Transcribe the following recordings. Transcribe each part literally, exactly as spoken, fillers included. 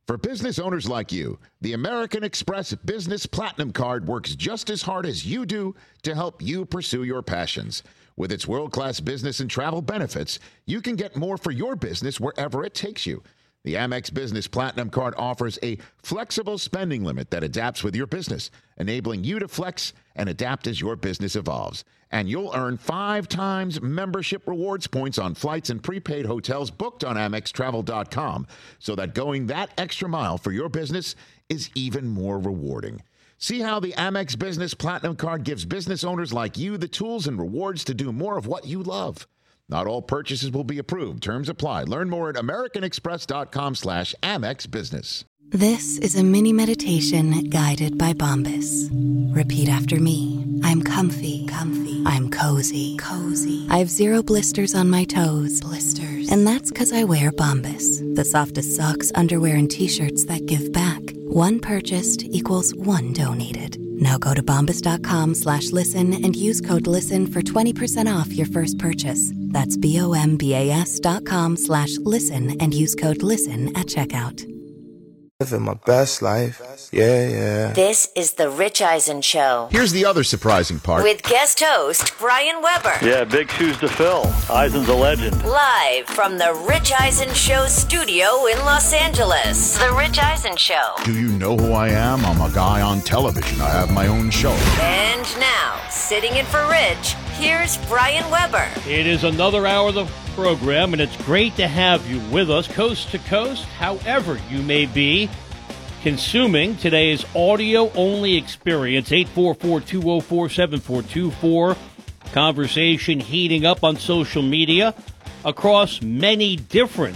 For business owners like you, the American Express Business Platinum Card works just as hard as you do to help you pursue your passions. With its world-class business and travel benefits, you can get more for your business wherever it takes you. The Amex Business Platinum Card offers a flexible spending limit that adapts with your business, enabling you to flex and adapt as your business evolves. And you'll earn five times membership rewards points on flights and prepaid hotels booked on Amex Travel dot com, so that going that extra mile for your business is even more rewarding. See how the Amex Business Platinum Card gives business owners like you the tools and rewards to do more of what you love. Not all purchases will be approved. Terms apply. Learn more at americanexpress.com slash Amex Business. This is a mini meditation guided by Bombas. Repeat after me. I'm comfy. Comfy. I'm cozy. Cozy. I have zero blisters on my toes. Blisters. And that's because I wear Bombas, the softest socks, underwear, and T-shirts that give back. One purchased equals one donated. Now go to bombas.com slash listen and use code LISTEN for twenty percent off your first purchase. That's B-O-M-B-A-S dot com slash listen and use code LISTEN at checkout. Living my best life. Yeah, yeah. This is The Rich Eisen Show. Here's the other surprising part. With guest host, Brian Weber. Yeah, big shoes to fill. Eisen's a legend. Live from The Rich Eisen Show studio in Los Angeles. The Rich Eisen Show. Do you know who I am? I'm a guy on television. I have my own show. And now, sitting in for Rich, here's Brian Weber. It is another hour of the program, and it's great to have you with us coast to coast, however you may be consuming today's audio-only experience. Eight four four, two oh four, seven four two four. Conversation heating up on social media across many different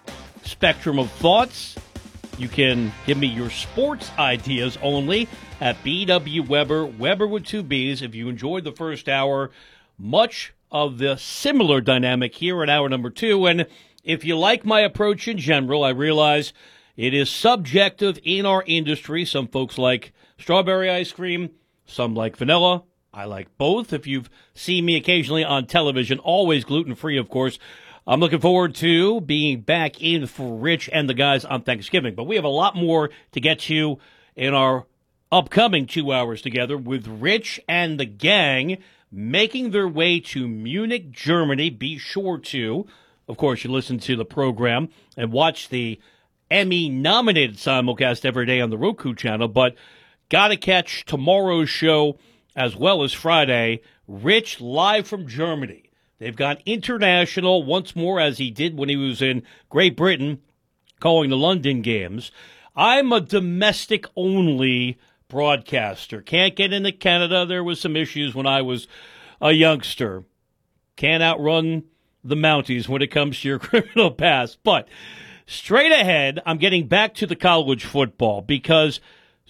spectrum of thoughts. You can give me your sports ideas only at B W Weber, Weber with two B's. If you enjoyed the first hour, much of the similar dynamic here in hour number two. And if you like my approach in general, I realize it is subjective in our industry. Some folks like strawberry ice cream, some like vanilla. I like both. If you've seen me occasionally on television, always gluten-free, of course. I'm looking forward to being back in for Rich and the guys on Thanksgiving. But we have a lot more to get to in our upcoming two hours together with Rich and the gang making their way to Munich, Germany. Be sure to, of course, you listen to the program and watch the Emmy-nominated simulcast every day on the Roku channel, but got to catch tomorrow's show as well as Friday. Rich live from Germany. They've gone international once more, as he did when he was in Great Britain, calling the London games. I'm a domestic-only broadcaster. Can't get into Canada. There was some issues when I was a youngster. Can't outrun the Mounties when it comes to your criminal past. But straight ahead, I'm getting back to the college football because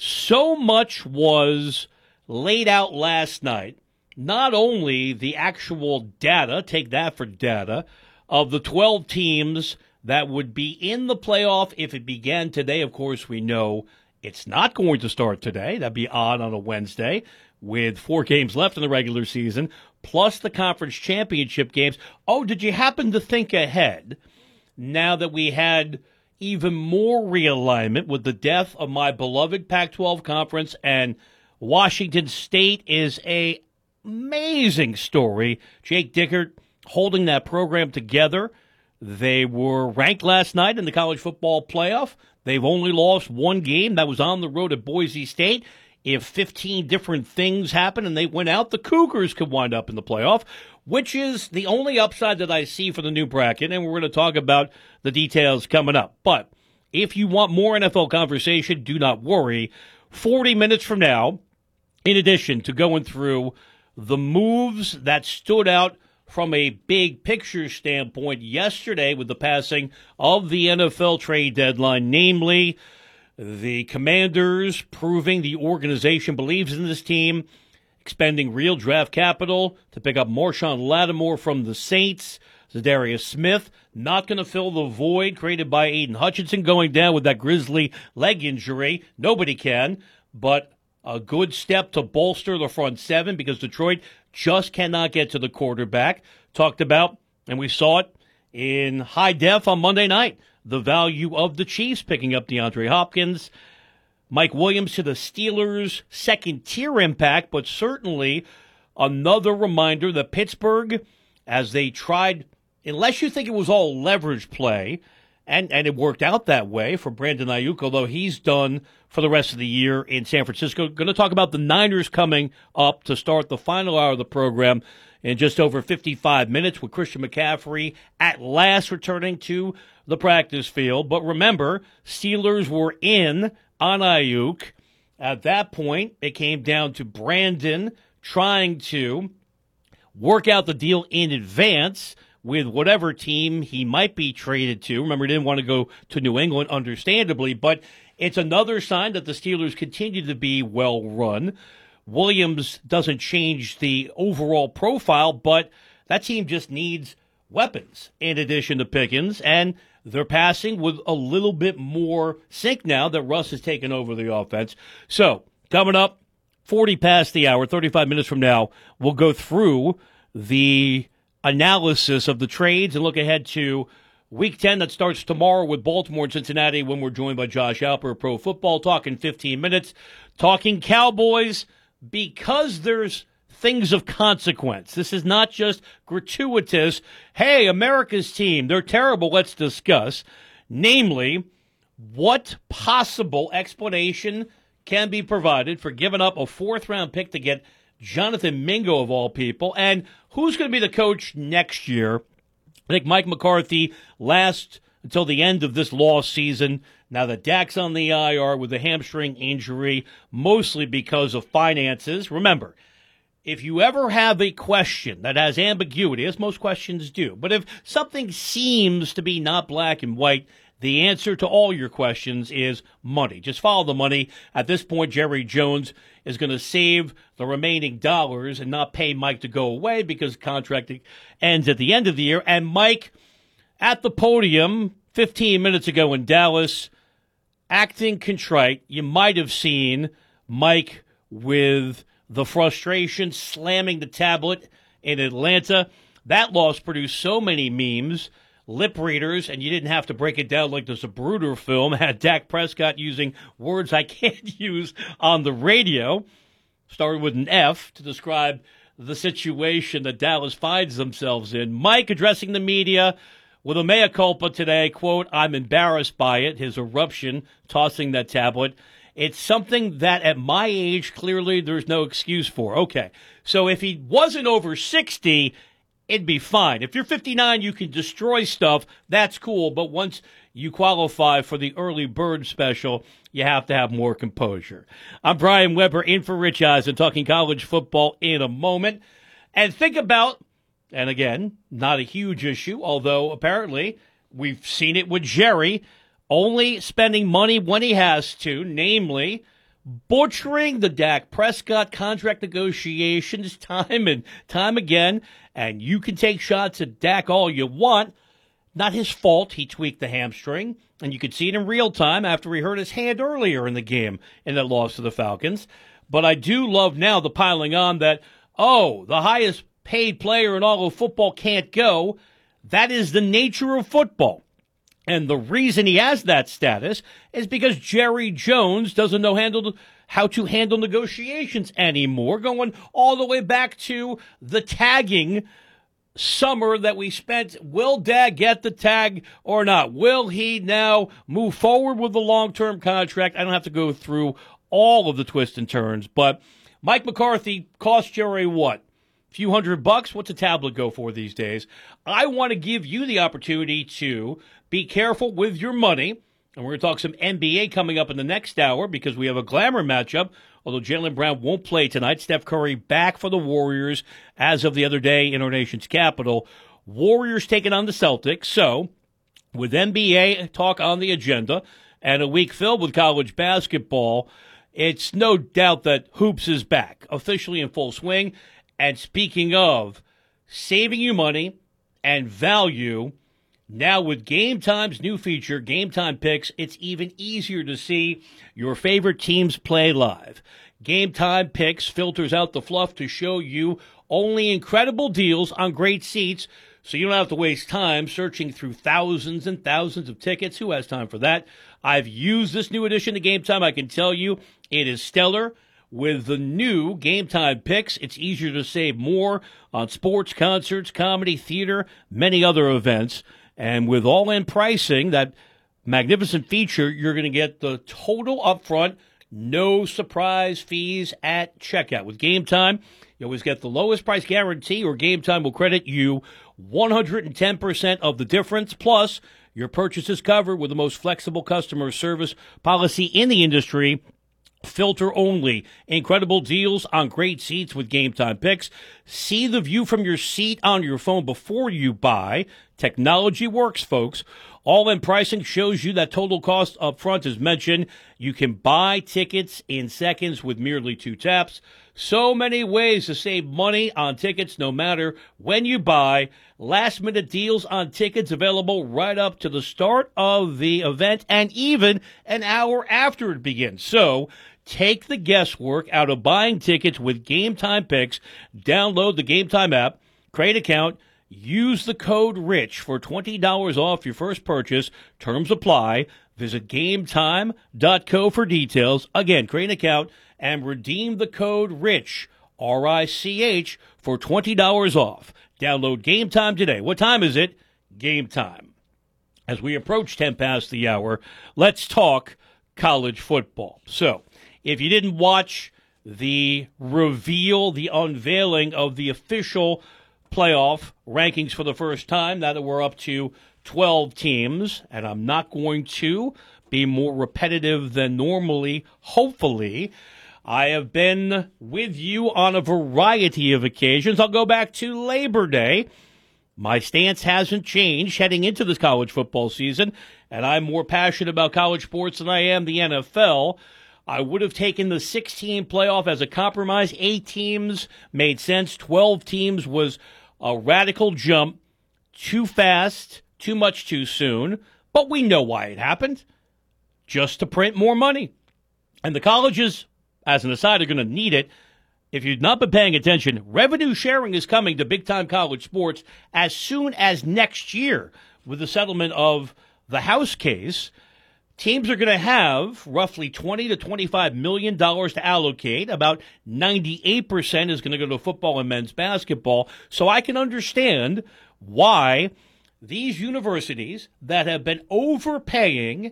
so much was laid out last night. Not only the actual data, take that for data, of the twelve teams that would be in the playoff if it began today. Of course, we know it's not going to start today. That'd be odd on a Wednesday with four games left in the regular season, plus the conference championship games. Oh, did you happen to think ahead now that we had even more realignment with the death of my beloved Pac twelve conference, and Washington State is a amazing story. Jake Dickert holding that program together. They were ranked last night in the college football playoff. They've only lost one game. That was on the road at Boise State. If fifteen different things happen and they win out, the Cougars could wind up in the playoff, which is the only upside that I see for the new bracket, and we're going to talk about the details coming up. But if you want more N F L conversation, do not worry. forty minutes from now, in addition to going through the moves that stood out from a big picture standpoint yesterday with the passing of the N F L trade deadline, namely the Commanders proving the organization believes in this team, expending real draft capital to pick up Marshawn Lattimore from the Saints, Zadarius Smith not going to fill the void created by Aiden Hutchinson going down with that grisly leg injury. Nobody can, but a good step to bolster the front seven because Detroit just cannot get to the quarterback. Talked about, and we saw it in high def on Monday night. The value of the Chiefs picking up DeAndre Hopkins. Mike Williams to the Steelers' second-tier impact, but certainly another reminder that Pittsburgh, as they tried, unless you think it was all leverage play, and, and it worked out that way for Brandon Ayuk, although he's done for the rest of the year in San Francisco. Going to talk about the Niners coming up to start the final hour of the program in just over fifty-five minutes with Christian McCaffrey at last returning to the practice field. But remember, Steelers were in on Ayuk. At that point, it came down to Brandon trying to work out the deal in advance with whatever team he might be traded to. Remember, he didn't want to go to New England, understandably, but it's another sign that the Steelers continue to be well run. Williams doesn't change the overall profile, but that team just needs weapons in addition to Pickens, and they're passing with a little bit more sync now that Russ has taken over the offense. So, coming up, forty past the hour, thirty-five minutes from now, we'll go through the analysis of the trades and look ahead to Week ten that starts tomorrow with Baltimore and Cincinnati when we're joined by Josh Alper of Pro Football, talking fifteen minutes, talking Cowboys because there's things of consequence. This is not just gratuitous, hey, America's team, they're terrible, let's discuss. Namely, what possible explanation can be provided for giving up a fourth-round pick to get Jonathan Mingo, of all people, and who's going to be the coach next year? I think Mike McCarthy lasts until the end of this lost season. Now that Dak's on the I R with a hamstring injury, mostly because of finances. Remember, if you ever have a question that has ambiguity, as most questions do, but if something seems to be not black and white, the answer to all your questions is money. Just follow the money. At this point, Jerry Jones is going to save the remaining dollars and not pay Mike to go away because contract ends at the end of the year. And Mike, at the podium fifteen minutes ago in Dallas, acting contrite. You might have seen Mike with the frustration slamming the tablet in Atlanta. That loss produced so many memes, lip readers, and you didn't have to break it down like the Zapruder film had Dak Prescott using words I can't use on the radio, started with an F, to describe the situation that Dallas finds themselves in. Mike addressing the media with a mea culpa today, quote, I'm embarrassed by it, his eruption, tossing that tablet. It's something that at my age, clearly there's no excuse for. Okay, so if he wasn't over sixty, it'd be fine. If you're fifty-nine, you can destroy stuff. That's cool. But once you qualify for the early bird special, you have to have more composure. I'm Brian Weber in for Rich Eisen, talking college football in a moment. And think about, and again, not a huge issue, although apparently we've seen it with Jerry, only spending money when he has to, namely butchering the Dak Prescott contract negotiations time and time again. And you can take shots at Dak all you want. Not his fault. He tweaked the hamstring. And you could see it in real time after he hurt his hand earlier in the game in that loss to the Falcons. But I do love now the piling on that, oh, the highest paid player in all of football can't go. That is the nature of football. And the reason he has that status is because Jerry Jones doesn't know handle, how to handle negotiations anymore, going all the way back to the tagging summer that we spent. Will Dak get the tag or not? Will he now move forward with the long-term contract? I don't have to go through all of the twists and turns, but Mike McCarthy cost Jerry what? A few hundred bucks? What's a tablet go for these days? I want to give you the opportunity to be careful with your money. And we're going to talk some N B A coming up in the next hour because we have a glamour matchup. Although Jaylen Brown won't play tonight, Steph Curry back for the Warriors as of the other day in our nation's capital. Warriors taking on the Celtics. So with N B A talk on the agenda and a week filled with college basketball, it's no doubt that hoops is back, officially in full swing. And speaking of saving you money and value, now with Game Time's new feature, Game Time Picks, it's even easier to see your favorite teams play live. Game Time Picks filters out the fluff to show you only incredible deals on great seats so you don't have to waste time searching through thousands and thousands of tickets. Who has time for that? I've used this new edition of Game Time. I can tell you it is stellar. With the new Game Time picks, it's easier to save more on sports, concerts, comedy, theater, many other events. And with all-in pricing, that magnificent feature, you're going to get the total upfront, no surprise fees at checkout. With Game Time, you always get the lowest price guarantee, or Game Time will credit you one hundred ten percent of the difference. Plus, your purchase is covered with the most flexible customer service policy in the industry. Filter only. Incredible deals on great seats with Game Time picks. See the view from your seat on your phone before you buy. Technology works, folks. All-in pricing shows you that total cost up front is mentioned. You can buy tickets in seconds with merely two taps. So many ways to save money on tickets no matter when you buy. Last-minute deals on tickets available right up to the start of the event and even an hour after it begins. So take the guesswork out of buying tickets with Game Time picks. Download the Game Time app, create an account, use the code RICH for twenty dollars off your first purchase. Terms apply. Visit game time dot co for details. Again, create an account and redeem the code RICH, R I C H, for twenty dollars off. Download Game Time today. What time is it? Game Time. As we approach ten past the hour, let's talk college football. So, if you didn't watch the reveal, the unveiling of the official playoff rankings for the first time, now that we're up to twelve teams, and I'm not going to be more repetitive than normally, hopefully. I have been with you on a variety of occasions. I'll go back to Labor Day. My stance hasn't changed heading into this college football season, and I'm more passionate about college sports than I am the N F L. I would have taken the sixteen playoff as a compromise. Eight teams made sense. twelve teams was a radical jump. Too fast, too much too soon. But we know why it happened. Just to print more money. And the colleges, as an aside, are going to need it. If you've not been paying attention, revenue sharing is coming to big-time college sports as soon as next year with the settlement of the House case. Teams are going to have roughly twenty to twenty-five million dollars to allocate. About ninety-eight percent is going to go to football and men's basketball. So I can understand why these universities that have been overpaying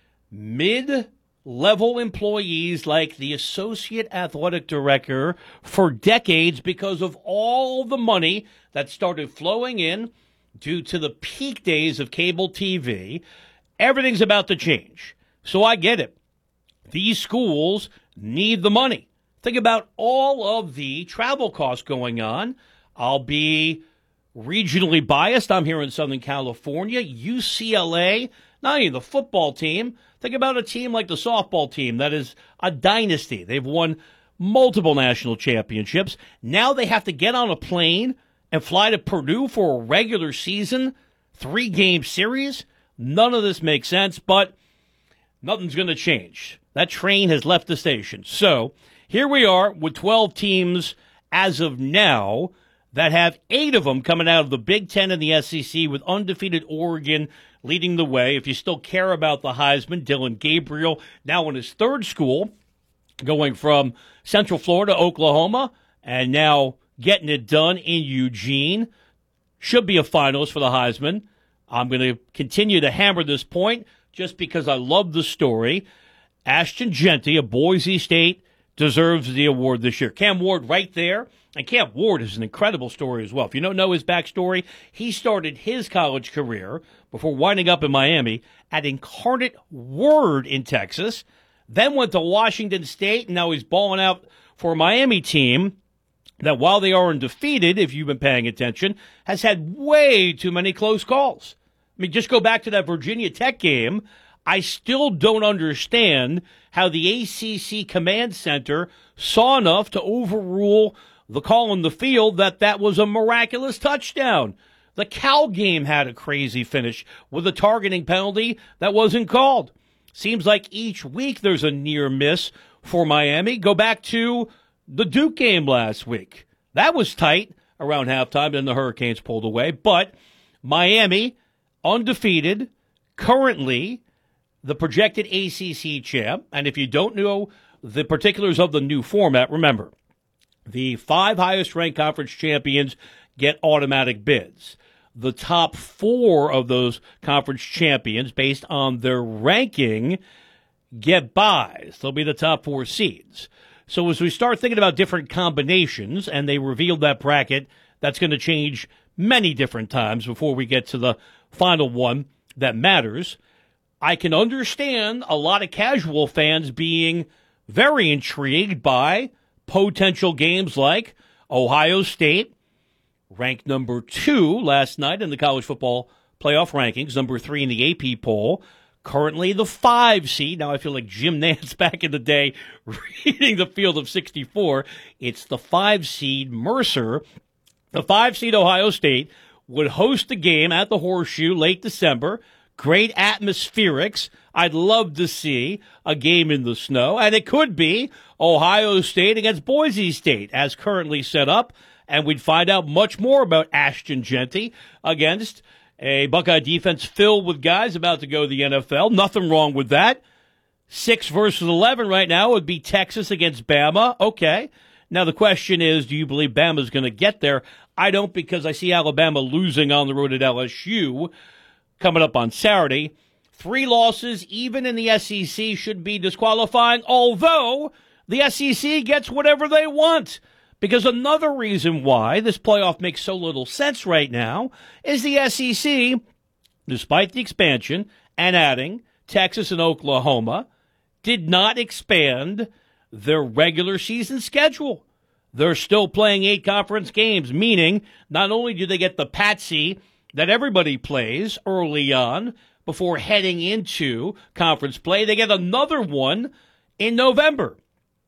mid-level employees like the associate athletic director for decades because of all the money that started flowing in due to the peak days of cable T V. Everything's about to change. So I get it. These schools need the money. Think about all of the travel costs going on. I'll be regionally biased. I'm here in Southern California. U C L A, not only the football team, think about a team like the softball team that is a dynasty. They've won multiple national championships. Now they have to get on a plane and fly to Purdue for a regular season, three-game series. None of this makes sense, but nothing's going to change. That train has left the station. So here we are with twelve teams as of now that have eight of them coming out of the Big Ten and the S E C, with undefeated Oregon leading the way. If you still care about the Heisman, Dylan Gabriel now in his third school, going from Central Florida, Oklahoma, and now getting it done in Eugene. Should be a finalist for the Heisman. I'm going to continue to hammer this point just because I love the story. Ashton Jeanty of Boise State deserves the award this year. Cam Ward right there. And Cam Ward is an incredible story as well. If you don't know his backstory, he started his college career before winding up in Miami at Incarnate Word in Texas, then went to Washington State, and now he's balling out for a Miami team that, while they are undefeated, if you've been paying attention, has had way too many close calls. I mean, just go back to that Virginia Tech game. I still don't understand how the A C C Command Center saw enough to overrule the call on the field that that was a miraculous touchdown. The Cal game had a crazy finish with a targeting penalty that wasn't called. Seems like each week there's a near miss for Miami. Go back to the Duke game last week. That was tight. around halftime, then the Hurricanes pulled away. But Miami, undefeated, currently the projected A C C champ. And if you don't know the particulars of the new format, remember, the five highest-ranked conference champions get automatic bids. The top four of those conference champions, based on their ranking, get buys. They'll be the top four seeds. So as we start thinking about different combinations, and they revealed that bracket, that's going to change many different times before we get to the final one that matters. I can understand a lot of casual fans being very intrigued by potential games like Ohio State, ranked number two last night in the college football playoff rankings, number three in the A P poll, currently the five seed. Now I feel like Jim Nantz back in the day reading the field of sixty-four. It's the five seed Mercer. The five seed Ohio State would host the game at the Horseshoe late December. Great atmospherics. I'd love to see a game in the snow. And it could be Ohio State against Boise State as currently set up. And we'd find out much more about Ashton Jeanty against a Buckeye defense filled with guys about to go to the N F L. Nothing wrong with that. Six versus eleven right now would be Texas against Bama. Okay. Now the question is, do you believe Bama's going to get there? I don't, because I see Alabama losing on the road at L S U coming up on Saturday. Three losses, even in the S E C, should be disqualifying, although the S E C gets whatever they want. Because another reason why this playoff makes so little sense right now is the S E C, despite the expansion and adding Texas and Oklahoma, did not expand their regular season schedule. They're still playing eight conference games, meaning not only do they get the patsy that everybody plays early on before heading into conference play, they get another one in November.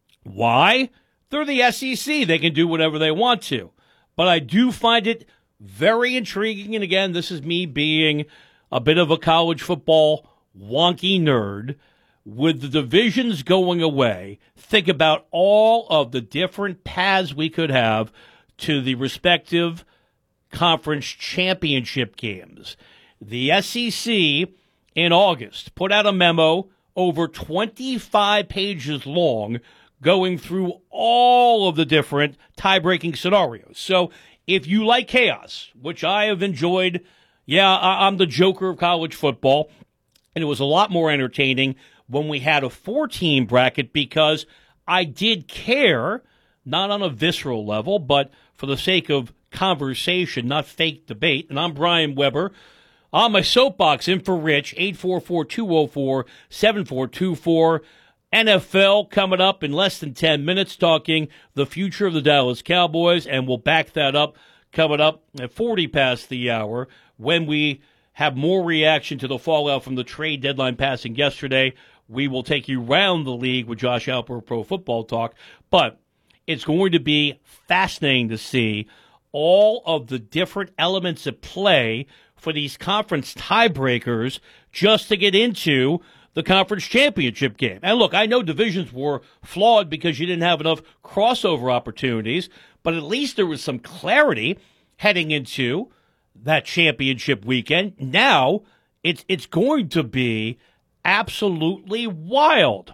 Why? They're the S E C. They can do whatever they want to. But I do find it very intriguing. And again, this is me being a bit of a college football wonky nerd. With the divisions going away, think about all of the different paths we could have to the respective conference championship games. The S E C in August put out a memo over twenty-five pages long going through all of the different tie-breaking scenarios. So if you like chaos, which I have enjoyed, yeah, I'm the Joker of college football, and it was a lot more entertaining when we had a four-team bracket because I did care, not on a visceral level, but for the sake of conversation, not fake debate. And I'm Brian Weber. On my soapbox, in for Rich, eight four four, two oh four, seven four two four. N F L coming up in less than ten minutes, talking the future of the Dallas Cowboys, and we'll back that up coming up at forty past the hour when we have more reaction to the fallout from the trade deadline passing yesterday. We will take you around the league with Josh Alper, Pro Football Talk, but it's going to be fascinating to see all of the different elements at play for these conference tiebreakers just to get into the conference championship game. And look, I know divisions were flawed because you didn't have enough crossover opportunities, but at least there was some clarity heading into that championship weekend. Now it's it's going to be absolutely wild.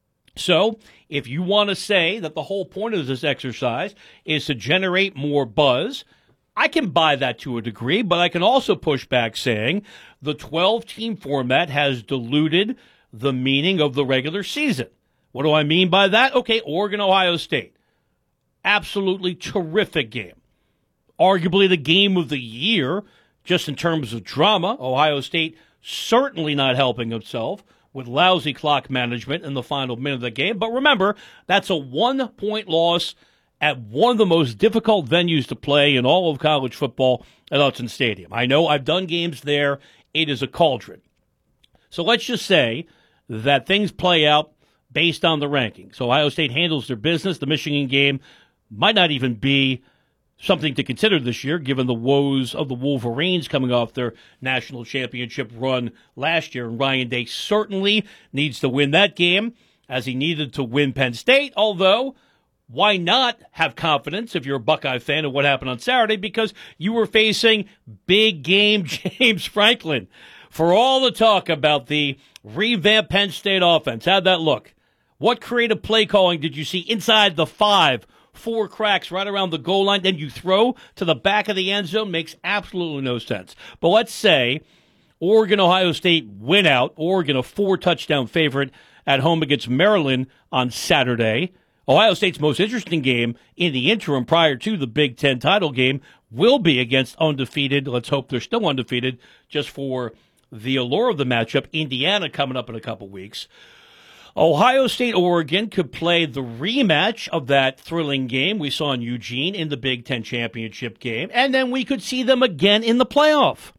So if you want to say that the whole point of this exercise is to generate more buzz, I can buy that to a degree, but I can also push back saying the twelve-team format has diluted the meaning of the regular season. What do I mean by that? Okay, Oregon, Ohio State. Absolutely terrific game. Arguably the game of the year, just in terms of drama. Ohio State certainly not helping himself with lousy clock management in the final minute of the game. But remember, that's a one-point loss at one of the most difficult venues to play in all of college football at Hudson Stadium. I know I've done games there. It is a cauldron. So let's just say that things play out based on the rankings. So Ohio State handles their business. The Michigan game might not even be something to consider this year, given the woes of the Wolverines coming off their national championship run last year. And Ryan Day certainly needs to win that game, as he needed to win Penn State, although why not have confidence if you're a Buckeye fan of what happened on Saturday? Because you were facing big game James Franklin. For all the talk about the revamped Penn State offense, how'd that look? What creative play calling did you see inside the five, four cracks right around the goal line, then you throw to the back of the end zone? Makes absolutely no sense. But let's say Oregon, Ohio State win out. Oregon, a four-touchdown favorite at home against Maryland on Saturday. Ohio State's most interesting game in the interim prior to the Big Ten title game will be against undefeated. Let's hope they're still undefeated just for the allure of the matchup. Indiana coming up in a couple weeks. Ohio State, Oregon could play the rematch of that thrilling game we saw in Eugene in the Big Ten championship game, and then we could see them again in the playoff.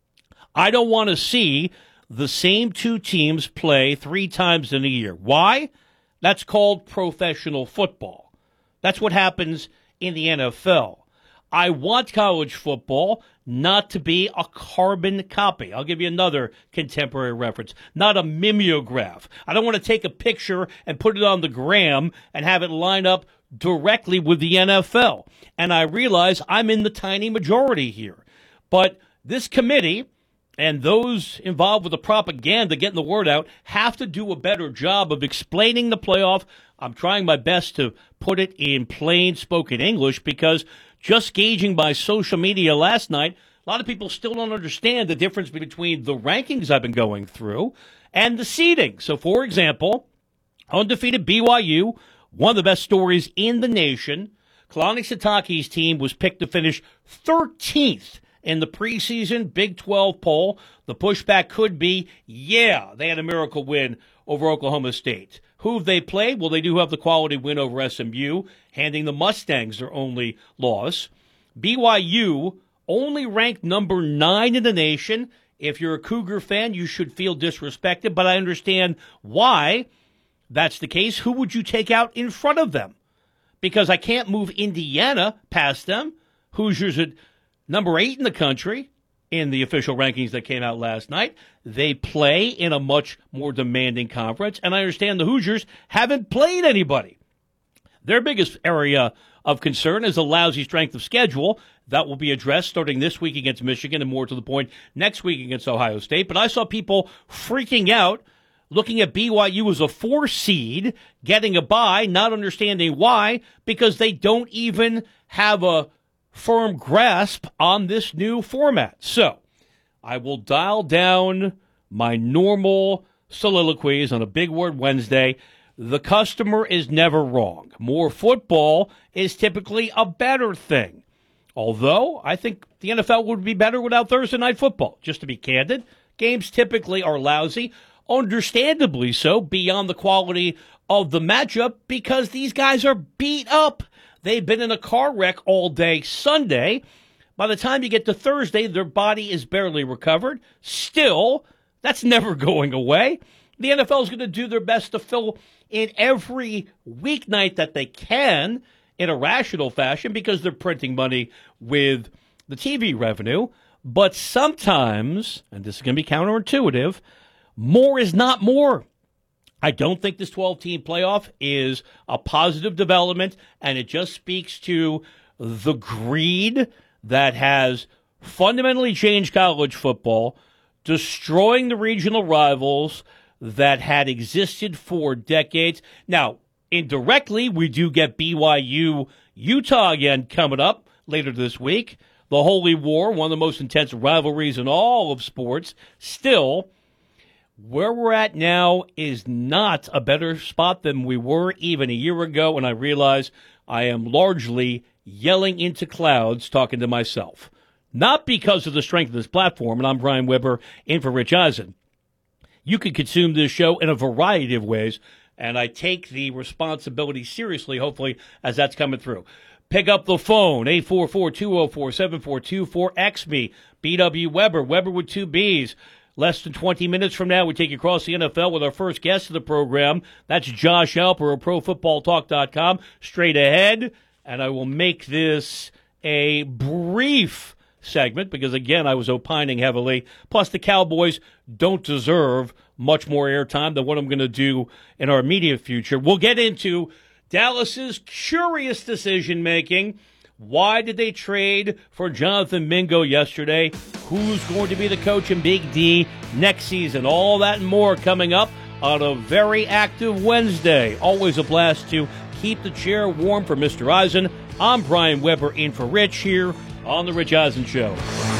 I don't want to see the same two teams play three times in a year. Why? That's called professional football. That's what happens in the N F L. I want college football not to be a carbon copy. I'll give you another contemporary reference, not a mimeograph. I don't want to take a picture and put it on the gram and have it line up directly with the N F L. And I realize I'm in the tiny majority here. But this committee and those involved with the propaganda getting the word out have to do a better job of explaining the playoff. I'm trying my best to put it in plain spoken English because just gauging by social media last night, a lot of people still don't understand the difference between the rankings I've been going through and the seeding. So, for example, undefeated B Y U, one of the best stories in the nation. Kalani Sitake's team was picked to finish thirteenth in the preseason Big twelve poll. The pushback could be, yeah, they had a miracle win over Oklahoma State. Who have they played? Well, they do have the quality win over S M U, handing the Mustangs their only loss. B Y U only ranked number nine in the nation. If you're a Cougar fan, you should feel disrespected, but I understand why that's the case. Who would you take out in front of them? Because I can't move Indiana past them. Hoosiers at number eight in the country in the official rankings that came out last night. They play in a much more demanding conference, and I understand the Hoosiers haven't played anybody. Their biggest area of concern is a lousy strength of schedule. That will be addressed starting this week against Michigan and more to the point next week against Ohio State. But I saw people freaking out, looking at B Y U as a four seed, getting a bye, not understanding why, because they don't even have a firm grasp on this new format. So I will dial down my normal soliloquies on a Big Word Wednesday. The customer is never wrong. More football is typically a better thing. Although I think the N F L would be better without Thursday night football. Just to be candid, games typically are lousy, understandably so, beyond the quality of the matchup because these guys are beat up. They've been in a car wreck all day Sunday. By the time you get to Thursday, their body is barely recovered. Still, that's never going away. The N F L is going to do their best to fill in every weeknight that they can in a rational fashion because they're printing money with the T V revenue. But sometimes, and this is going to be counterintuitive, more is not more. I don't think this twelve-team playoff is a positive development, and it just speaks to the greed that has fundamentally changed college football, destroying the regional rivals that had existed for decades. Now, indirectly, we do get B Y U Utah again coming up later this week. The Holy War, one of the most intense rivalries in all of sports. Still, where we're at now is not a better spot than we were even a year ago, and I realize I am largely yelling into clouds talking to myself. Not because of the strength of this platform, and I'm Brian Weber in for Rich Eisen. You can consume this show in a variety of ways, and I take the responsibility seriously, hopefully, as that's coming through. Pick up the phone, eight four four, two oh four, seven four two four. X me, B W Weber, Weber with two B's. Less than twenty minutes from now, we take you across the N F L with our first guest of the program. That's Josh Alper of Pro Football Talk dot com. Straight ahead, and I will make this a brief segment because, again, I was opining heavily. Plus, the Cowboys don't deserve much more airtime than what I'm going to do in our immediate future. We'll get into Dallas's curious decision-making. Why did they trade for Jonathan Mingo yesterday? Who's going to be the coach in Big D next season? All that and more coming up on a very active Wednesday. Always a blast to keep the chair warm for Mister Eisen. I'm Brian Weber in for Rich here on The Rich Eisen Show.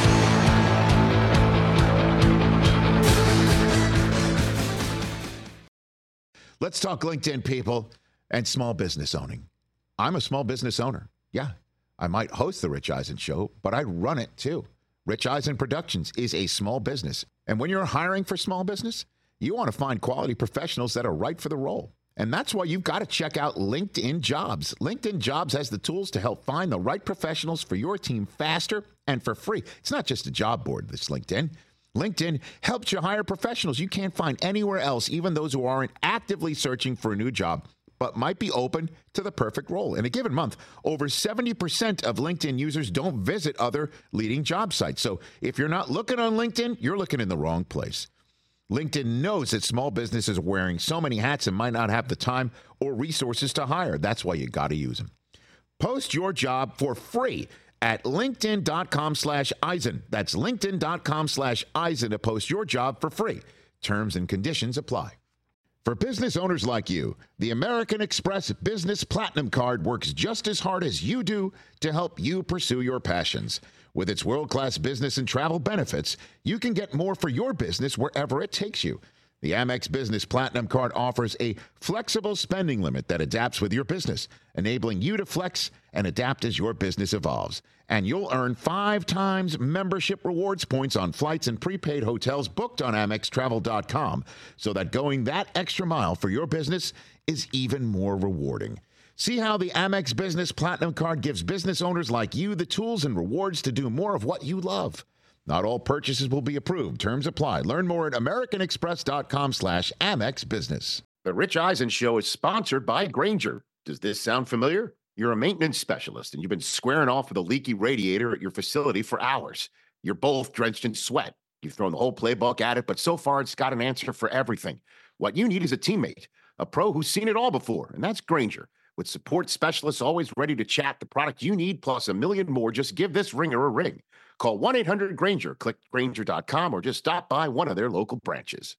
Let's talk LinkedIn, people, and small business owning. I'm a small business owner. Yeah, I might host the Rich Eisen Show, but I run it too. Rich Eisen Productions is a small business. And when you're hiring for small business, you want to find quality professionals that are right for the role. And that's why you've got to check out LinkedIn Jobs. LinkedIn Jobs has the tools to help find the right professionals for your team faster and for free. It's not just a job board, this LinkedIn. LinkedIn helps you hire professionals you can't find anywhere else, even those who aren't actively searching for a new job, but might be open to the perfect role. In a given month, over seventy percent of LinkedIn users don't visit other leading job sites. So if you're not looking on LinkedIn, you're looking in the wrong place. LinkedIn knows that small businesses are wearing so many hats and might not have the time or resources to hire. That's why you got to use them. Post your job for free at linkedin.com slash Eisen. That's linkedin.com slash Eisen to post your job for free. Terms and conditions apply. For business owners like you, the American Express Business Platinum Card works just as hard as you do to help you pursue your passions. With its world-class business and travel benefits, you can get more for your business wherever it takes you. The Amex Business Platinum Card offers a flexible spending limit that adapts with your business, enabling you to flex and adapt as your business evolves. And you'll earn five times membership rewards points on flights and prepaid hotels booked on Amex Travel dot com, so that going that extra mile for your business is even more rewarding. See how the Amex Business Platinum Card gives business owners like you the tools and rewards to do more of what you love. Not all purchases will be approved. Terms apply. Learn more at americanexpress.com slash Amex Business. The Rich Eisen Show is sponsored by Grainger. Does this sound familiar? You're a maintenance specialist, and you've been squaring off with a leaky radiator at your facility for hours. You're both drenched in sweat. You've thrown the whole playbook at it, but so far it's got an answer for everything. What you need is a teammate, a pro who's seen it all before, and that's Grainger. With support specialists always ready to chat the product you need, plus a million more, just give this ringer a ring. Call one eight hundred Grainger, click Grainger dot com, or just stop by one of their local branches.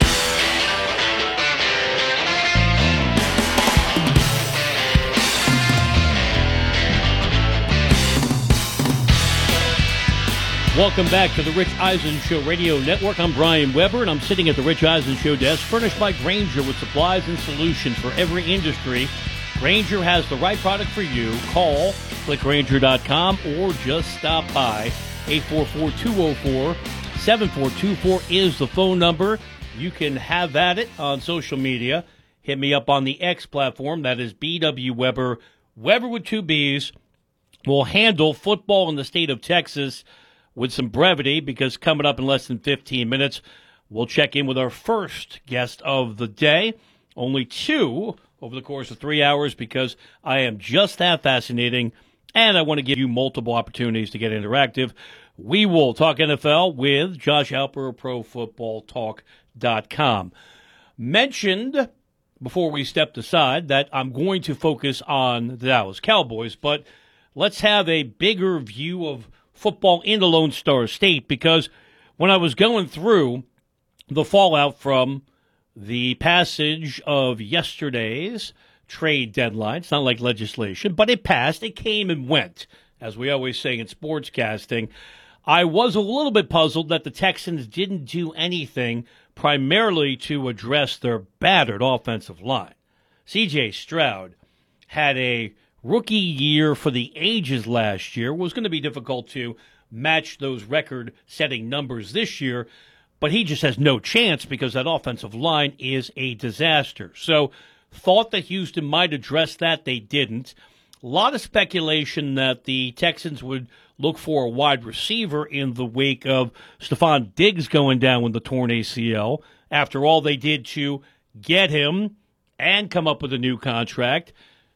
Welcome back to the Rich Eisen Show Radio Network. I'm Brian Weber, and I'm sitting at the Rich Eisen Show desk, furnished by Grainger with supplies and solutions for every industry. Grainger has the right product for you. Call, click Grainger dot com, or just stop by. eight four four, two oh four, seven four two four is the phone number. You can have at it on social media. Hit me up on the X platform. That is B W Weber. Weber with two B's. We'll handle football in the state of Texas with some brevity, because coming up in less than fifteen minutes, we'll check in with our first guest of the day. Only two over the course of three hours, because I am just that fascinating, and I want to give you multiple opportunities to get interactive. We will talk N F L with Josh Alper, Pro Football Talk dot com. Mentioned before we stepped aside that I'm going to focus on the Dallas Cowboys, but let's have a bigger view of football in the Lone Star State, because when I was going through the fallout from the passage of yesterday's trade deadline, it's not like legislation, but it passed, it came and went, as we always say in sportscasting, I was a little bit puzzled that the Texans didn't do anything primarily to address their battered offensive line. C J Stroud had a rookie year for the ages last year. It was going to be difficult to match those record-setting numbers this year, but he just has no chance because that offensive line is a disaster. So thought that Houston might address that. They didn't. A lot of speculation that the Texans would look for a wide receiver in the wake of Stephon Diggs going down with the torn A C L. After all they did to get him and come up with a new contract.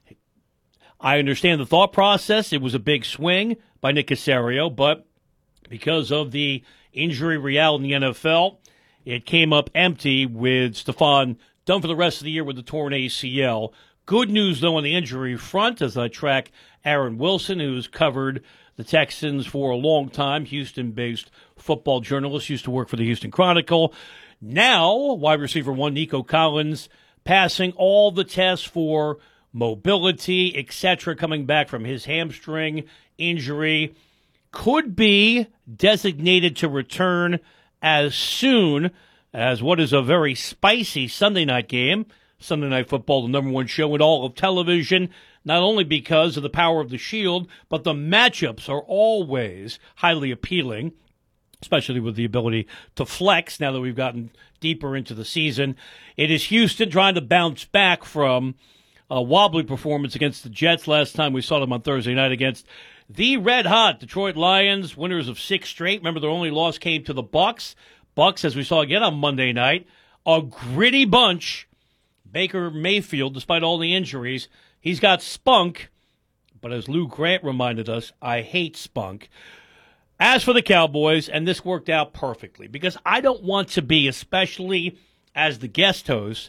I understand the thought process. It was a big swing by Nick Caserio, but because of the injury reality in the N F L, it came up empty with Stephon done for the rest of the year with the torn A C L. Good news, though, on the injury front as I track Aaron Wilson, who's covered the Texans for a long time, Houston-based football journalist, used to work for the Houston Chronicle. Now, wide receiver one, Nico Collins, passing all the tests for mobility, et cetera, coming back from his hamstring injury. Could be designated to return as soon as what is a very spicy Sunday night game. Sunday Night Football, the number one show in all of television, not only because of the power of the Shield, but the matchups are always highly appealing, especially with the ability to flex now that we've gotten deeper into the season. It is Houston trying to bounce back from a wobbly performance against the Jets last time we saw them on Thursday night against the red-hot Detroit Lions, winners of six straight. Remember, their only loss came to the Bucs. Bucs, as we saw again on Monday night, a gritty bunch. Baker Mayfield, despite all the injuries, he's got spunk. But as Lou Grant reminded us, I hate spunk. As for the Cowboys, and this worked out perfectly, because I don't want to be, especially as the guest host,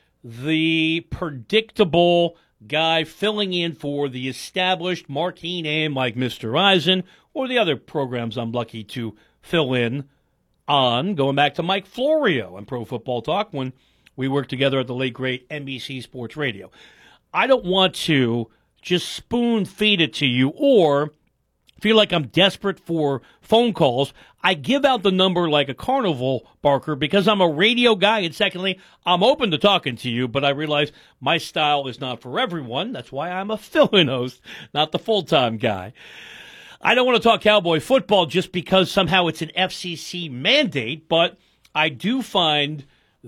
the predictable guy filling in for the established marquee name like Mister Eisen or the other programs I'm lucky to fill in on, going back to Mike Florio and Pro Football Talk when we worked together at the late, great N B C Sports Radio. I don't want to just spoon feed it to you or feel like I'm desperate for phone calls. I give out the number like a carnival barker because I'm a radio guy, and secondly, I'm open to talking to you, but I realize my style is not for everyone. That's why I'm a fill-in host, not the full-time guy. I don't want to talk Cowboy football just because somehow it's an F C C mandate, but I do find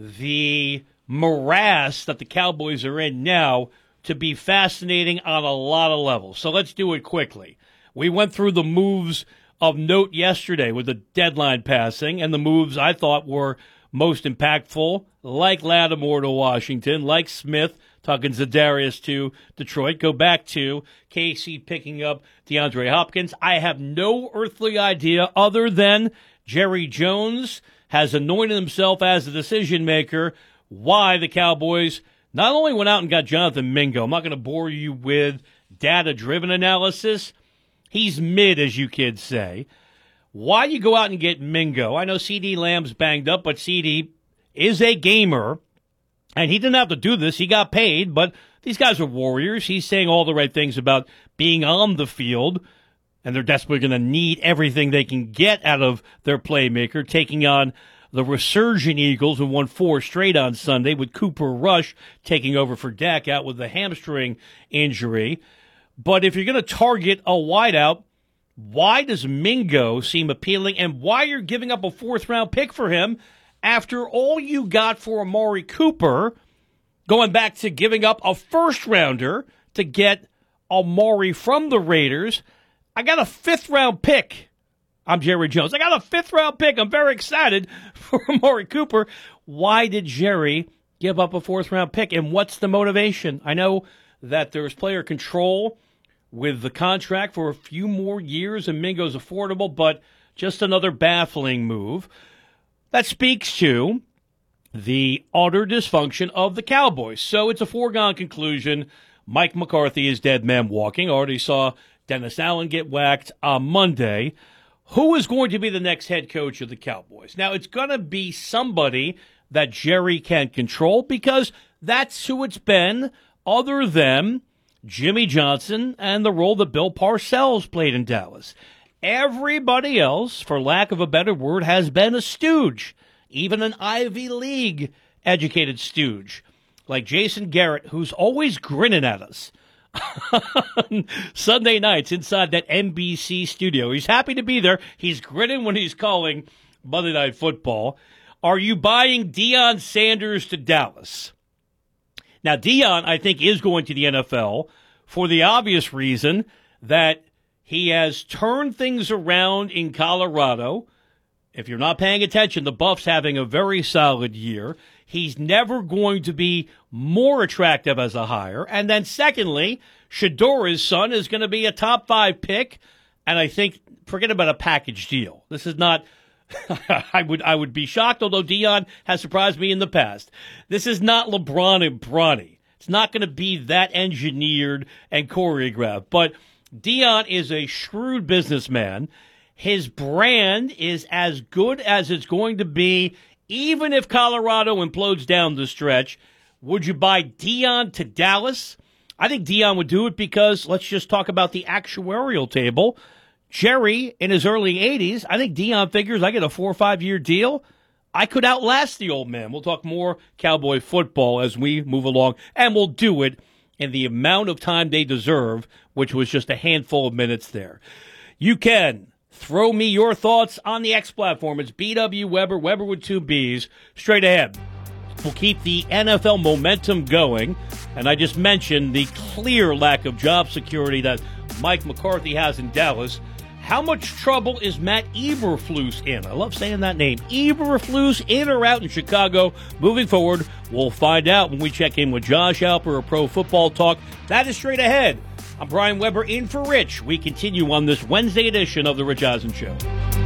the morass that the Cowboys are in now to be fascinating on a lot of levels. So let's do it quickly. We went through the moves of note yesterday with the deadline passing and the moves I thought were most impactful, like Lattimore to Washington, like Smith, talking Za'Darius to Detroit. Go back to K C picking up DeAndre Hopkins. I have no earthly idea other than Jerry Jones has anointed himself as the decision maker why the Cowboys not only went out and got Jonathan Mingo. I'm not going to bore you with data-driven analysis. He's mid, as you kids say. Why you go out and get Mingo? I know CeeDee Lamb's banged up, but CeeDee is a gamer, and he didn't have to do this. He got paid, but these guys are warriors. He's saying all the right things about being on the field, and they're desperately going to need everything they can get out of their playmaker, taking on the resurgent Eagles, who won four straight on Sunday, with Cooper Rush taking over for Dak out with a hamstring injury. But if you're going to target a wideout, why does Mingo seem appealing, and why you're giving up a fourth-round pick for him after all you got for Amari Cooper, going back to giving up a first-rounder to get Amari from the Raiders? I got a fifth-round pick. I'm Jerry Jones. I got a fifth-round pick. I'm very excited for Amari Cooper. Why did Jerry give up a fourth-round pick, and what's the motivation? I know that there's player control with the contract for a few more years, and Mingo's affordable, but just another baffling move. That speaks to the utter dysfunction of the Cowboys. So it's a foregone conclusion. Mike McCarthy is dead man walking. Already saw Dennis Allen get whacked on Monday. Who is going to be the next head coach of the Cowboys? Now, it's going to be somebody that Jerry can control because that's who it's been, other than Jimmy Johnson and the role that Bill Parcells played in Dallas. Everybody else, for lack of a better word, has been a stooge, even an Ivy League educated stooge, like Jason Garrett, who's always grinning at us Sunday nights inside that N B C studio. He's happy to be there. He's grinning when he's calling Monday Night Football. Are you buying Deion Sanders to Dallas? Now, Deion, I think, is going to the N F L for the obvious reason that he has turned things around in Colorado. If you're not paying attention, the Buffs having a very solid year. He's never going to be more attractive as a hire. And then secondly, Shadora's son is going to be a top five pick. And I think, forget about a package deal. This is not, I would I would be shocked, although Deion has surprised me in the past. This is not LeBron and Bronny. It's not going to be that engineered and choreographed. But Deion is a shrewd businessman. His brand is as good as it's going to be, even if Colorado implodes down the stretch. Would you buy Deion to Dallas? I think Deion would do it because let's just talk about the actuarial table. Jerry, in his early eighties, I think Deion figures I get a four or five-year deal. I could outlast the old man. We'll talk more Cowboy football as we move along, and we'll do it in the amount of time they deserve, which was just a handful of minutes there. You can throw me your thoughts on the X platform. It's B W Weber, Weber with two B's. Straight ahead. We'll keep the N F L momentum going. And I just mentioned the clear lack of job security that Mike McCarthy has in Dallas. How much trouble is Matt Eberflus in? I love saying that name. Eberflus in or out in Chicago moving forward? We'll find out when we check in with Josh Alper of Pro Football Talk. That is straight ahead. I'm Brian Weber in for Rich. We continue on this Wednesday edition of The Rich Eisen Show.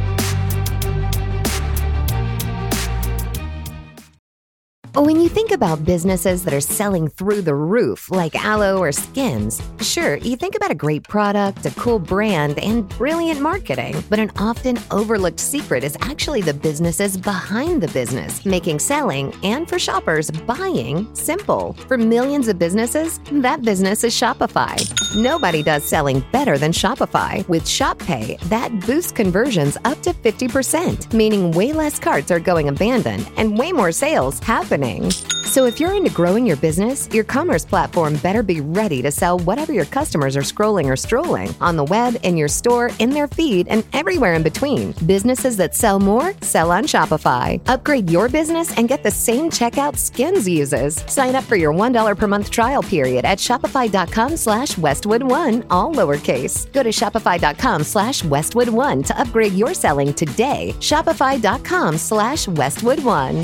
When you think about businesses that are selling through the roof, like Aloe or Skims, sure, you think about a great product, a cool brand, and brilliant marketing. But an often overlooked secret is actually the businesses behind the business, making selling and, for shoppers, buying simple. For millions of businesses, that business is Shopify. Nobody does selling better than Shopify. With Shop Pay, that boosts conversions up to fifty percent, meaning way less carts are going abandoned and way more sales happening. So if you're into growing your business, your commerce platform better be ready to sell whatever your customers are scrolling or strolling on the web, in your store, in their feed, and everywhere in between. Businesses that sell more, sell on Shopify. Upgrade your business and get the same checkout Skims uses. Sign up for your one dollar per month trial period at shopify.com slash Westwood One, all lowercase. Go to shopify.com slash Westwood One to upgrade your selling today. Shopify.com slash Westwood One.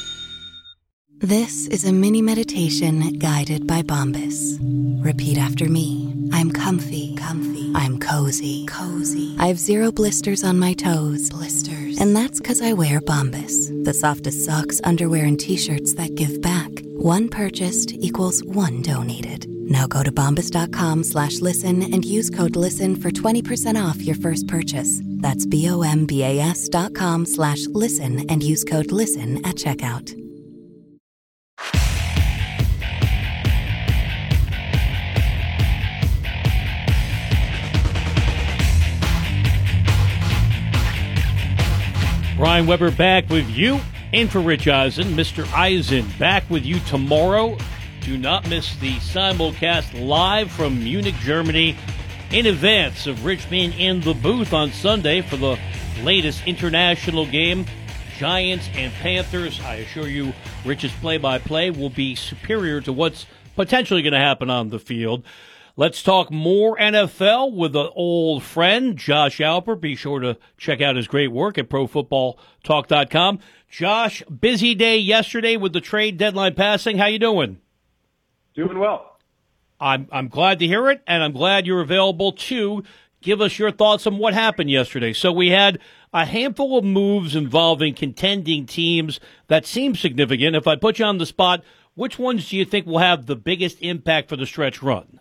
This is a mini meditation guided by Bombas. Repeat after me. I'm comfy, comfy. I'm cozy, cozy. I have zero blisters on my toes, blisters. And that's because I wear Bombas, the softest socks, underwear, and t-shirts that give back. One purchased equals one donated. Now go to bombas.com slash listen and use code LISTEN for twenty percent off your first purchase. That's B-O-M-B-A-S dot com slash listen and use code LISTEN at checkout. Brian Weber back with you, in for Rich Eisen. Mister Eisen back with you tomorrow. Do not miss the simulcast live from Munich, Germany, in advance of Rich being in the booth on Sunday for the latest international game, Giants and Panthers. I assure you, Rich's play-by-play will be superior to what's potentially going to happen on the field. Let's talk more N F L with an old friend, Josh Alper. Be sure to check out his great work at pro football talk dot com. Josh, busy day yesterday with the trade deadline passing. How you doing? Doing well. I'm I'm glad to hear it, and I'm glad you're available to give us your thoughts on what happened yesterday. So we had a handful of moves involving contending teams that seem significant. If I put you on the spot, which ones do you think will have the biggest impact for the stretch run?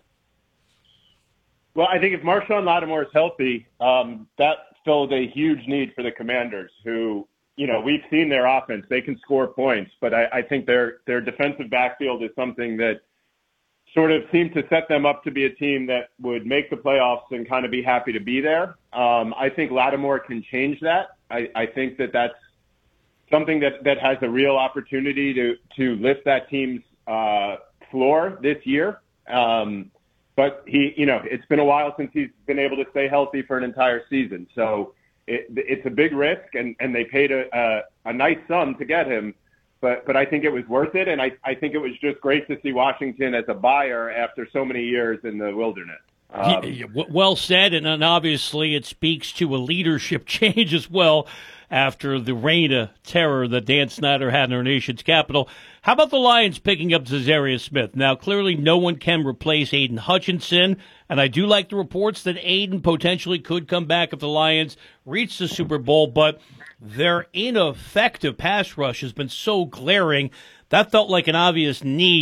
Well, I think if Marshawn Lattimore is healthy, um, that fills a huge need for the Commanders, who, you know, we've seen their offense. They can score points, but I, I think their their defensive backfield is something that sort of seemed to set them up to be a team that would make the playoffs and kind of be happy to be there. Um, I think Lattimore can change that. I, I think that that's something that, that has a real opportunity to, to lift that team's uh, floor this year. Um, But he, you know, it's been a while since he's been able to stay healthy for an entire season. So it, it's a big risk, and, and they paid a, a, a nice sum to get him. But but I think it was worth it, and I, I think it was just great to see Washington as a buyer after so many years in the wilderness. Um, yeah, well said, and, and obviously it speaks to a leadership change as well after the reign of terror that Dan Snyder had in our nation's capital. How about the Lions picking up Za'Darius Smith? Now, clearly no one can replace Aiden Hutchinson, and I do like the reports that Aiden potentially could come back if the Lions reach the Super Bowl, but their ineffective pass rush has been so glaring. That felt like an obvious need.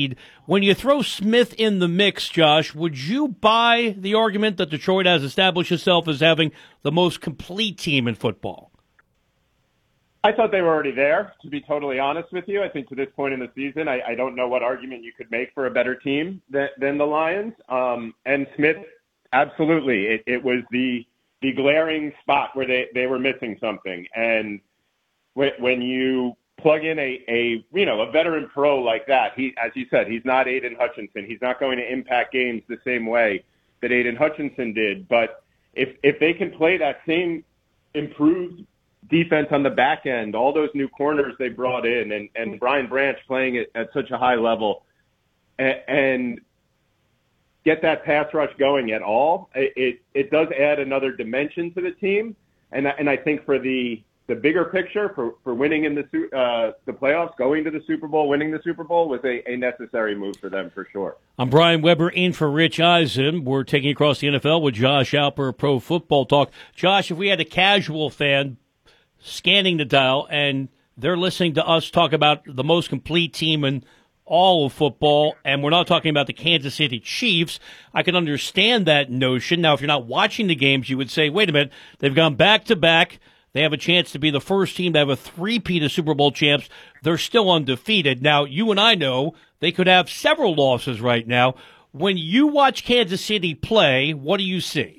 When you throw Smith in the mix, Josh, would you buy the argument that Detroit has established itself as having the most complete team in football? I thought they were already there, to be totally honest with you. I think to this point in the season, I, I don't know what argument you could make for a better team than, than the Lions. Um, and Smith, absolutely. It, it was the the glaring spot where they, they were missing something. And when, when you plug in a, a, you know, a veteran pro like that, he, as you said, he's not Aiden Hutchinson. He's not going to impact games the same way that Aiden Hutchinson did. But if, if they can play that same improved defense on the back end, all those new corners they brought in, and, and Brian Branch playing it at such a high level, and, and get that pass rush going at all, it, it, it does add another dimension to the team. And, and I think for the, the bigger picture, for, for winning in the uh, the playoffs, going to the Super Bowl, winning the Super Bowl was a, a necessary move for them for sure. I'm Brian Weber in for Rich Eisen. We're taking across the N F L with Josh Alper, Pro Football Talk. Josh, if we had a casual fan scanning the dial and they're listening to us talk about the most complete team in all of football, and we're not talking about the Kansas City Chiefs, I can understand that notion. Now, if you're not watching the games, you would say, wait a minute, they've gone back-to-back. They have a chance to be the first team to have a three-peat of Super Bowl champs. They're still undefeated. Now, you and I know they could have several losses right now. When you watch Kansas City play, what do you see?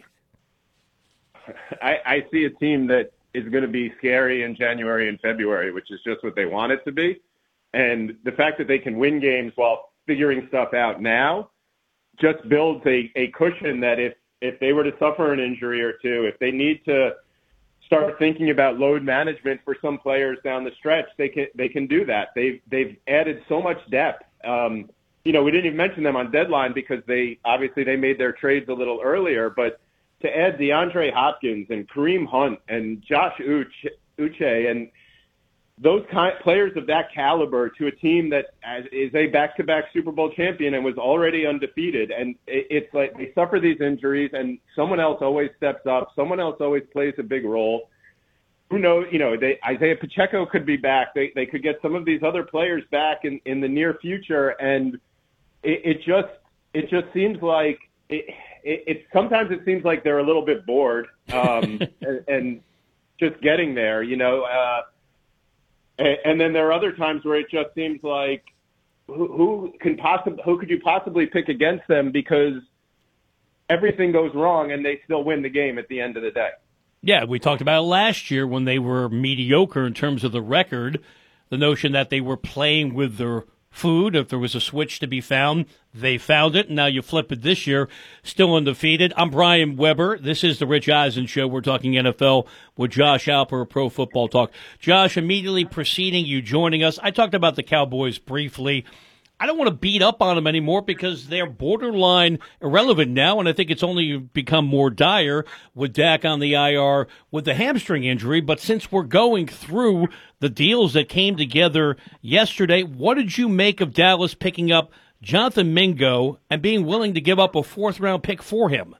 I, I see a team that is going to be scary in January and February, which is just what they want it to be. And the fact that they can win games while figuring stuff out now just builds a, a cushion that if, if they were to suffer an injury or two, if they need to start thinking about load management for some players down the stretch, they can they can do that. They've they've added so much depth. Um, you know, we didn't even mention them on deadline because they obviously they made their trades a little earlier, but to add DeAndre Hopkins and Kareem Hunt and Josh Uche, Uche and those kind players of that caliber to a team that is a back-to-back Super Bowl champion and was already undefeated. And it's like they suffer these injuries and someone else always steps up. Someone else always plays a big role. Who knows, you know, they, Isaiah Pacheco could be back. They they could get some of these other players back in, in the near future. And it, it just, it just seems like it, it, it, sometimes it seems like they're a little bit bored um, and, and just getting there, you know, uh, and then there are other times where it just seems like who, who can possibly who could you possibly pick against them because everything goes wrong and they still win the game at the end of the day. Yeah, we talked about it last year when they were mediocre in terms of the record, the notion that they were playing with their food. If there was a switch to be found, they found it. And now you flip it this year, still undefeated. I'm Brian Weber. This is the Rich Eisen Show. We're talking N F L with Josh Alper, Pro Football Talk. Josh, immediately preceding you joining us, I talked about the Cowboys briefly. I don't want to beat up on them anymore because they're borderline irrelevant now, and I think it's only become more dire with Dak on the I R with the hamstring injury. But since we're going through the deals that came together yesterday, what did you make of Dallas picking up Jonathan Mingo and being willing to give up a fourth-round pick for him?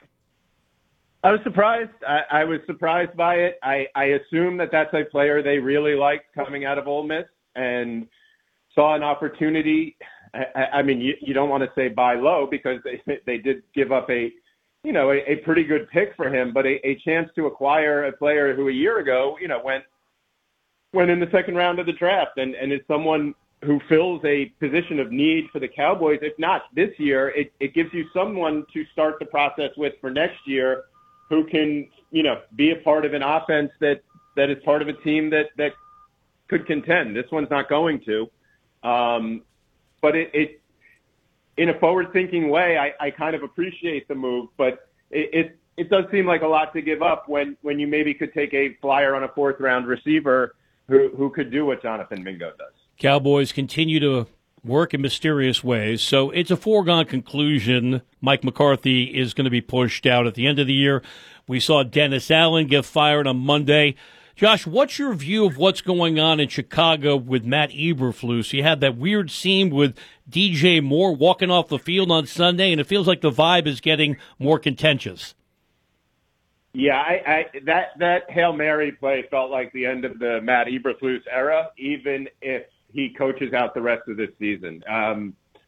I was surprised. I, I was surprised by it. I, I assume that that's a player they really liked coming out of Ole Miss and saw an opportunity. I, I mean, you, you don't want to say buy low because they they did give up a, you know, a, a pretty good pick for him, but a, a chance to acquire a player who a year ago, you know, went went in the second round of the draft and, and is someone who fills a position of need for the Cowboys. If not this year, it, it gives you someone to start the process with for next year who can, you know, be a part of an offense that, that is part of a team that, that could contend. This one's not going to. Um, but it, it, in a forward-thinking way, I, I kind of appreciate the move, but it, it, it does seem like a lot to give up when, when you maybe could take a flyer on a fourth-round receiver who, who could do what Jonathan Mingo does. Cowboys continue to work in mysterious ways, so it's a foregone conclusion Mike McCarthy is going to be pushed out at the end of the year. We saw Dennis Allen get fired on Monday. Josh, what's your view of what's going on in Chicago with Matt Eberflus? You had that weird scene with D J Moore walking off the field on Sunday, and it feels like the vibe is getting more contentious. Yeah, I, I that that Hail Mary play felt like the end of the Matt Eberflus era, even if he coaches out the rest of this season. Um,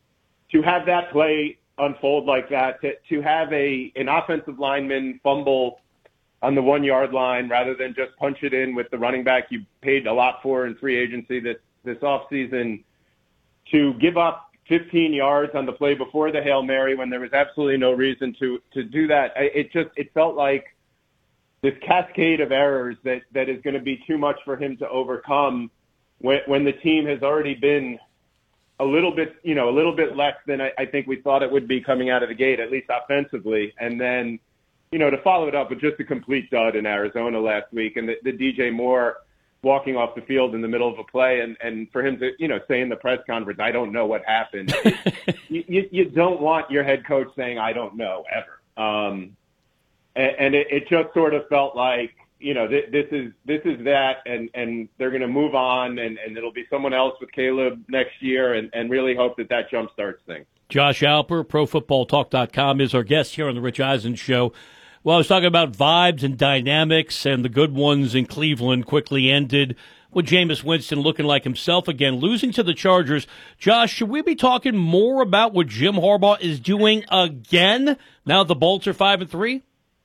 to have that play unfold like that, to, to have a an offensive lineman fumble on the one-yard line rather than just punch it in with the running back you paid a lot for in free agency this, this offseason, to give up fifteen yards on the play before the Hail Mary when there was absolutely no reason to, to do that. It just it felt like this cascade of errors that, that is going to be too much for him to overcome when, when the team has already been a little bit, you know, a little bit less than I, I think we thought it would be coming out of the gate, at least offensively. And then, you know, to follow it up with just a complete dud in Arizona last week, and the, the D J Moore walking off the field in the middle of a play, and, and for him to, you know, say in the press conference, I don't know what happened. you, you, you don't want your head coach saying, I don't know, ever. Um, and and it, it just sort of felt like, you know, th- this is this is that, and, and they're going to move on, and, and it'll be someone else with Caleb next year, and, and really hope that that jumpstarts things. Josh Alper, Pro Football Talk dot com, is our guest here on the Rich Eisen Show. Well, I was talking about vibes and dynamics, and the good ones in Cleveland quickly ended with Jameis Winston looking like himself again, losing to the Chargers. Josh, should we be talking more about what Jim Harbaugh is doing again now the Bolts are five and three?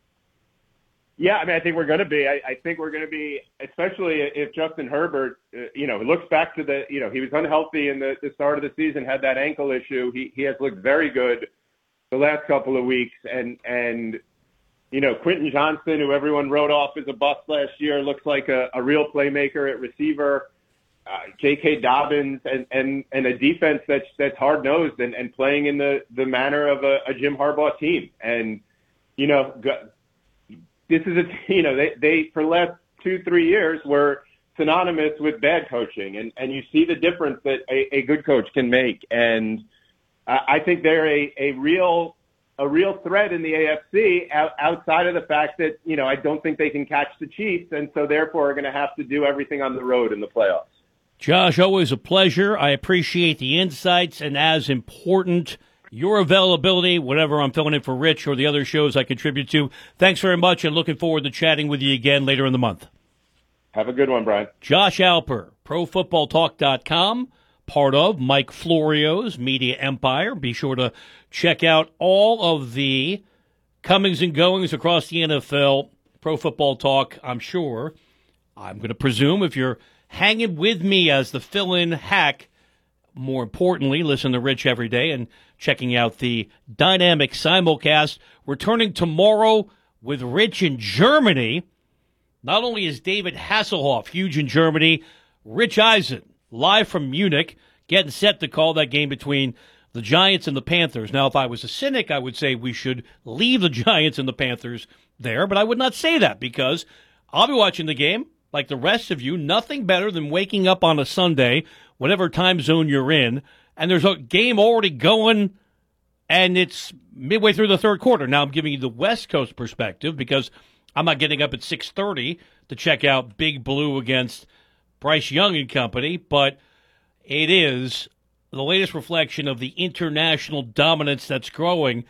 Yeah, I mean, I think we're going to be. I, I think we're going to be, especially if Justin Herbert, uh, you know, looks back to the, you know, he was unhealthy in the, the start of the season, had that ankle issue. He he has looked very good the last couple of weeks, and and you know, Quentin Johnston, who everyone wrote off as a bust last year, looks like a, a real playmaker at receiver. Uh, J K. Dobbins, and, and, and a defense that's that's hard nosed and, and playing in the, the manner of a, a Jim Harbaugh team. And you know. Go, This is a, you know, they, they, for the last two, three years were synonymous with bad coaching. And, and you see the difference that a, a good coach can make. And I, I think they're a, a real, a real threat in the A F C out, outside of the fact that, you know, I don't think they can catch the Chiefs. And so therefore are going to have to do everything on the road in the playoffs. Josh, always a pleasure. I appreciate the insights, and as important, your availability, whenever I'm filling in for Rich or the other shows I contribute to. Thanks very much, and looking forward to chatting with you again later in the month. Have a good one, Brian. Josh Alper, Pro Football Talk dot com, part of Mike Florio's media empire. Be sure to check out all of the comings and goings across the N F L. Pro Football Talk, I'm sure. I'm going to presume if you're hanging with me as the fill-in hack, more importantly, listen to Rich every day and checking out the dynamic simulcast. Returning tomorrow with Rich in Germany. Not only is David Hasselhoff huge in Germany, Rich Eisen, live from Munich, getting set to call that game between the Giants and the Panthers. Now, if I was a cynic, I would say we should leave the Giants and the Panthers there, but I would not say that because I'll be watching the game like the rest of you. Nothing better than waking up on a Sunday, whatever time zone you're in, and there's a game already going, and it's midway through the third quarter. Now I'm giving you the West Coast perspective because I'm not getting up at six thirty to check out Big Blue against Bryce Young and company, but it is the latest reflection of the international dominance that's growing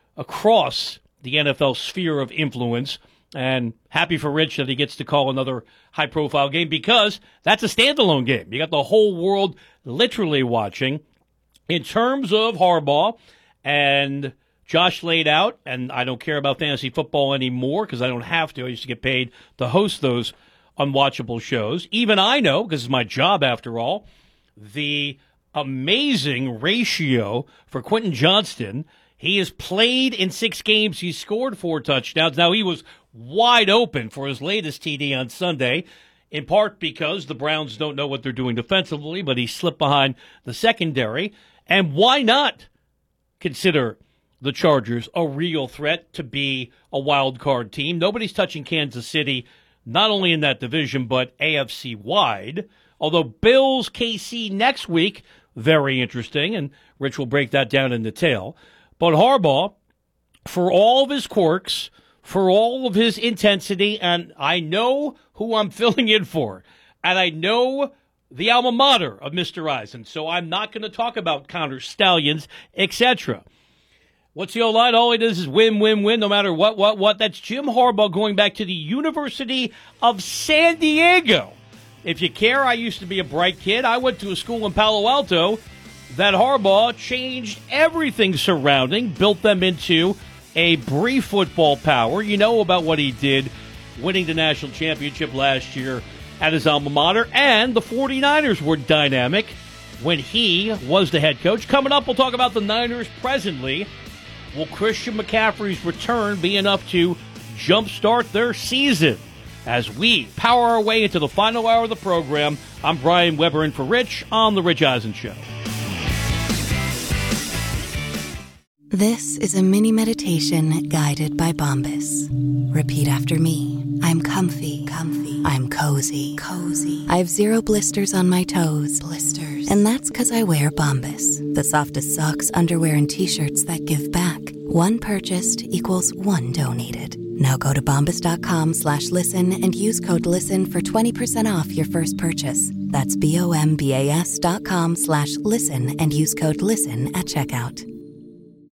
across the N F L sphere of influence. And happy for Rich that he gets to call another high-profile game because that's a standalone game. You got the whole world literally watching. In terms of Harbaugh, and Josh laid out, and I don't care about fantasy football anymore because I don't have to. I used to get paid to host those unwatchable shows. Even I know, because it's my job after all, the amazing ratio for Quentin Johnston. He has played in six games. He's scored four touchdowns. Now, he was wide open for his latest T D on Sunday, in part because the Browns don't know what they're doing defensively, but he slipped behind the secondary. And why not consider the Chargers a real threat to be a wild card team? Nobody's touching Kansas City, not only in that division, but A F C-wide. Although Bills, K C next week, very interesting, and Rich will break that down in detail. But Harbaugh, for all of his quirks, for all of his intensity, and I know who I'm filling in for, and I know the alma mater of Mister Eisen, so I'm not going to talk about counter stallions, et cetera. What's the old line? All he does is win, win, win, no matter what, what, what. That's Jim Harbaugh going back to the University of San Diego. If you care, I used to be a bright kid. I went to a school in Palo Alto that Harbaugh changed everything surrounding, built them into a brief football power. You know about what he did, winning the national championship last year at his alma mater, and the 49ers were dynamic when he was the head coach. Coming up, we'll talk about the Niners presently. Will Christian McCaffrey's return be enough to jumpstart their season? As we power our way into the final hour of the program, I'm Brian Weber in for Rich on The Rich Eisen Show. This is a mini meditation guided by Bombas. Repeat after me. I'm comfy, comfy. I'm cozy, cozy. I have zero blisters on my toes, blisters. And that's because I wear Bombas, the softest socks, underwear, and T-shirts that give back. One purchased equals one donated. Now go to bombas.com slash listen and use code LISTEN for twenty percent off your first purchase. That's B-O-M-B-A-S dot com slash listen and use code LISTEN at checkout.